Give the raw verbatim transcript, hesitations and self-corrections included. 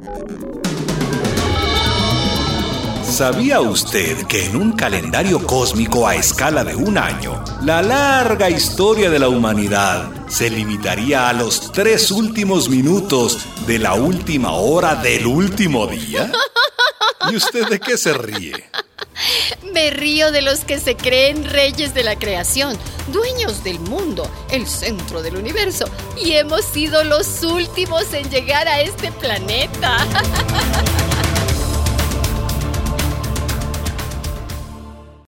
¿Sabía usted que en un calendario cósmico a escala de un año, la larga historia de la humanidad se limitaría a los tres últimos minutos de la última hora del último día? ¿Y usted de qué se ríe? Me río de los que se creen reyes de la creación, dueños del mundo, el centro del universo, y hemos sido los últimos en llegar a este planeta.